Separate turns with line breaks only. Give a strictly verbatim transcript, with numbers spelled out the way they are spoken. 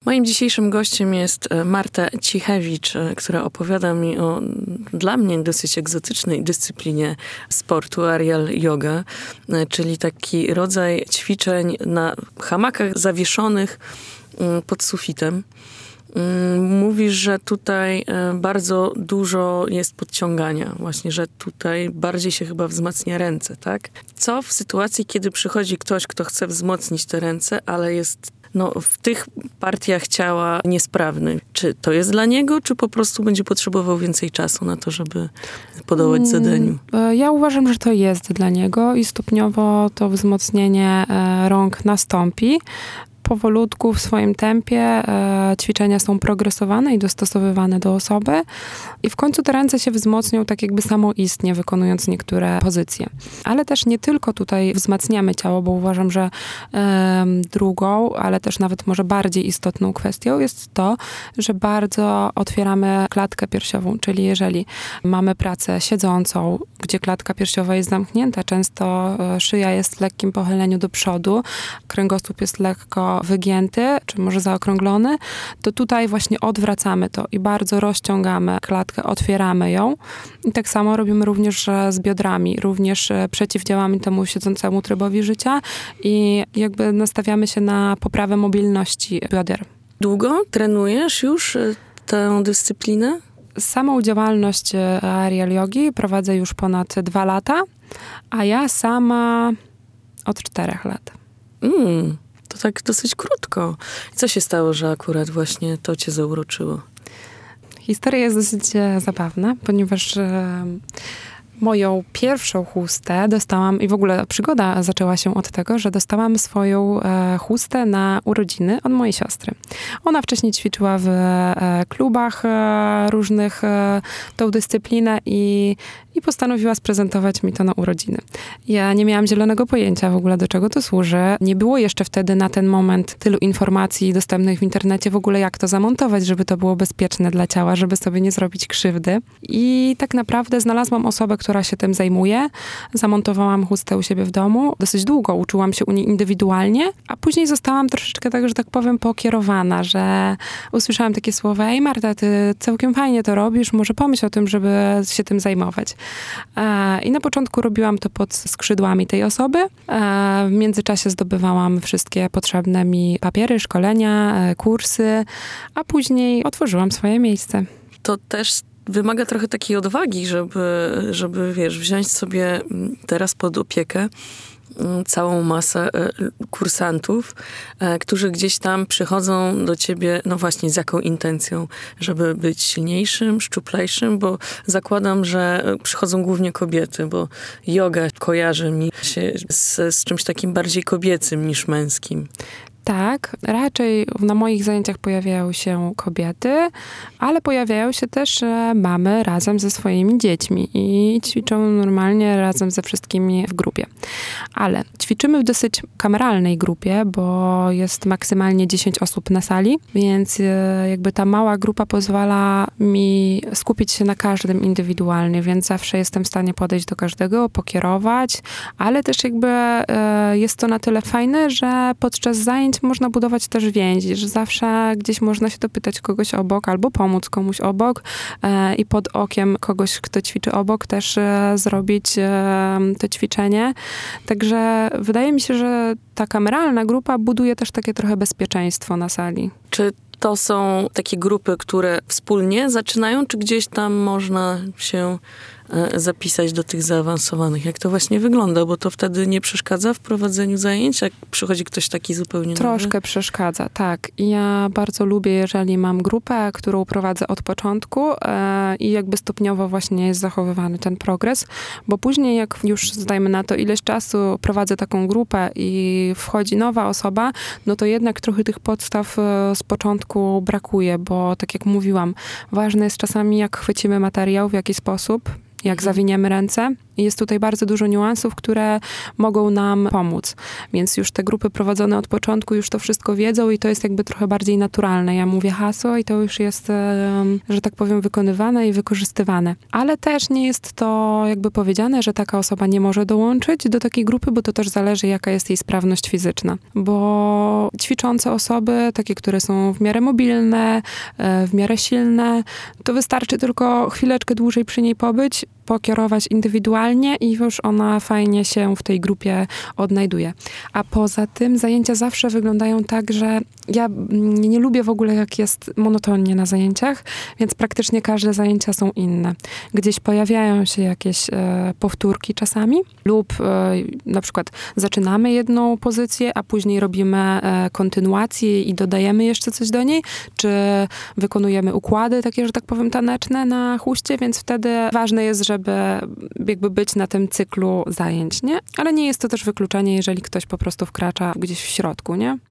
Moim dzisiejszym gościem jest Marta Cichewicz, która opowiada mi o dla mnie dosyć egzotycznej dyscyplinie sportu aerial yoga, czyli taki rodzaj ćwiczeń na hamakach zawieszonych pod sufitem. Mówisz, że tutaj bardzo dużo jest podciągania, właśnie, że tutaj bardziej się chyba wzmacnia ręce, tak? Co w sytuacji, kiedy przychodzi ktoś, kto chce wzmocnić te ręce, ale jest no, w tych partiach ciała niesprawny? Czy to jest dla niego, czy po prostu będzie potrzebował więcej czasu na to, żeby podołać zadaniu?
Ja uważam, że to jest dla niego i stopniowo to wzmocnienie rąk nastąpi. Powolutku, w swoim tempie e, ćwiczenia są progresowane i dostosowywane do osoby i w końcu te ręce się wzmocnią tak jakby samoistnie, wykonując niektóre pozycje. Ale też nie tylko tutaj wzmacniamy ciało, bo uważam, że e, drugą, ale też nawet może bardziej istotną kwestią jest to, że bardzo otwieramy klatkę piersiową, czyli jeżeli mamy pracę siedzącą, gdzie klatka piersiowa jest zamknięta, często e, szyja jest w lekkim pochyleniu do przodu, kręgosłup jest lekko wygięty, czy może zaokrąglony, to tutaj właśnie odwracamy to i bardzo rozciągamy klatkę, otwieramy ją. I tak samo robimy również z biodrami, również przeciwdziałamy temu siedzącemu trybowi życia i jakby nastawiamy się na poprawę mobilności bioder.
Długo trenujesz już tę dyscyplinę?
Samą działalność aerial yogi prowadzę już ponad dwa lata, a ja sama od czterech lat.
Mm. To tak dosyć krótko. Co się stało, że akurat właśnie to cię zauroczyło?
Historia jest dosyć e, zabawna, ponieważ e, moją pierwszą chustę dostałam, i w ogóle przygoda zaczęła się od tego, że dostałam swoją e, chustę na urodziny od mojej siostry. Ona wcześniej ćwiczyła w e, klubach e, różnych e, tą dyscyplinę i i postanowiła sprezentować mi to na urodziny. Ja nie miałam zielonego pojęcia w ogóle, do czego to służy. Nie było jeszcze wtedy na ten moment tylu informacji dostępnych w internecie w ogóle, jak to zamontować, żeby to było bezpieczne dla ciała, żeby sobie nie zrobić krzywdy. I tak naprawdę znalazłam osobę, która się tym zajmuje. Zamontowałam chustę u siebie w domu. Dosyć długo uczyłam się u niej indywidualnie, a później zostałam troszeczkę tak, że tak powiem, pokierowana, że usłyszałam takie słowa: ej Marta, ty całkiem fajnie to robisz, może pomyśl o tym, żeby się tym zajmować. I na początku robiłam to pod skrzydłami tej osoby. W międzyczasie zdobywałam wszystkie potrzebne mi papiery, szkolenia, kursy, a później otworzyłam swoje miejsce.
To też wymaga trochę takiej odwagi, żeby, żeby wiesz, wziąć sobie teraz pod opiekę całą masę kursantów, którzy gdzieś tam przychodzą do ciebie, no właśnie z jaką intencją, żeby być silniejszym, szczuplejszym, bo zakładam, że przychodzą głównie kobiety, bo yoga kojarzy mi się z, z czymś takim bardziej kobiecym niż męskim.
Tak, raczej na moich zajęciach pojawiają się kobiety, ale pojawiają się też mamy razem ze swoimi dziećmi i ćwiczą normalnie razem ze wszystkimi w grupie. Ale ćwiczymy w dosyć kameralnej grupie, bo jest maksymalnie dziesięć osób na sali, więc jakby ta mała grupa pozwala mi skupić się na każdym indywidualnie, więc zawsze jestem w stanie podejść do każdego, pokierować, ale też jakby jest to na tyle fajne, że podczas zajęć można budować też więzi, że zawsze gdzieś można się dopytać kogoś obok albo pomóc komuś obok e, i pod okiem kogoś, kto ćwiczy obok, też e, zrobić e, to ćwiczenie. Także wydaje mi się, że ta kameralna grupa buduje też takie trochę bezpieczeństwo na sali.
Czy to są takie grupy, które wspólnie zaczynają, czy gdzieś tam można się zapisać do tych zaawansowanych? Jak to właśnie wygląda? Bo to wtedy nie przeszkadza w prowadzeniu zajęć, jak przychodzi ktoś taki zupełnie nowy?
Troszkę przeszkadza, tak. I ja bardzo lubię, jeżeli mam grupę, którą prowadzę od początku e, i jakby stopniowo właśnie jest zachowywany ten progres, bo później jak już zdajmy na to ileś czasu prowadzę taką grupę i wchodzi nowa osoba, no to jednak trochę tych podstaw e, z początku brakuje, bo tak jak mówiłam, ważne jest czasami jak chwycimy materiał, w jaki sposób, jak zawiniemy ręce Jest tutaj bardzo dużo niuansów, które mogą nam pomóc. Więc już te grupy prowadzone od początku już to wszystko wiedzą i to jest jakby trochę bardziej naturalne. Ja mówię hasło i to już jest, że tak powiem, wykonywane i wykorzystywane. Ale też nie jest to jakby powiedziane, że taka osoba nie może dołączyć do takiej grupy, bo to też zależy, jaka jest jej sprawność fizyczna. Bo ćwiczące osoby, takie, które są w miarę mobilne, w miarę silne, to wystarczy tylko chwileczkę dłużej przy niej pobyć, pokierować indywidualnie i już ona fajnie się w tej grupie odnajduje. A poza tym zajęcia zawsze wyglądają tak, że ja nie lubię w ogóle, jak jest monotonnie na zajęciach, więc praktycznie każde zajęcia są inne. Gdzieś pojawiają się jakieś e, powtórki czasami lub e, na przykład zaczynamy jedną pozycję, a później robimy e, kontynuację i dodajemy jeszcze coś do niej, czy wykonujemy układy takie, że tak powiem, taneczne na huście, więc wtedy ważne jest, żeby jakby być na tym cyklu zajęć, nie? Ale nie jest to też wykluczenie, jeżeli ktoś po prostu wkracza gdzieś w środku, nie?